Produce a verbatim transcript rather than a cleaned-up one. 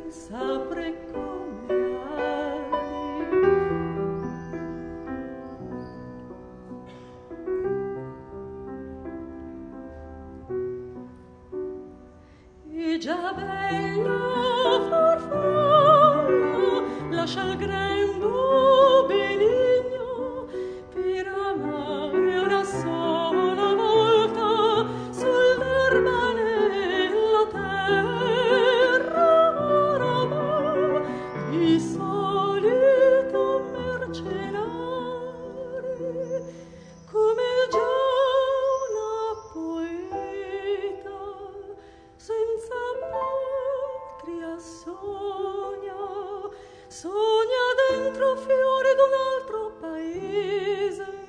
s'apre come ali. E già bello farfallo lascia il grembo benigno per amare una sola volta sull'erba nella terra oramai di solito mercenare come già una poeta senza patria sogna, sogna dentro fiore d'un altro paese.